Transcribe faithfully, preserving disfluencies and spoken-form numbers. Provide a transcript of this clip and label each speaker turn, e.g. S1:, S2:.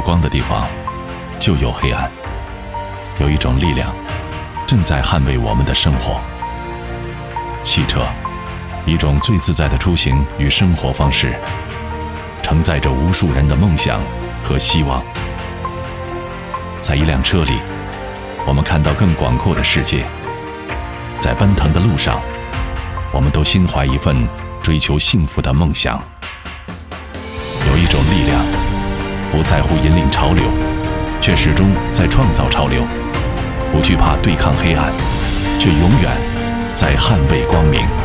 S1: 光的地方，就有黑暗。有一种力量正在捍卫我们的生活。汽车，一种最自在的出行与生活方式，承载着无数人的梦想和希望。在一辆车里，我们看到更广阔的世界。在奔腾的路上，我们都心怀一份追求幸福的梦想。有一种力量，不在乎引领潮流，却始终在创造潮流；不惧怕对抗黑暗，却永远在捍卫光明。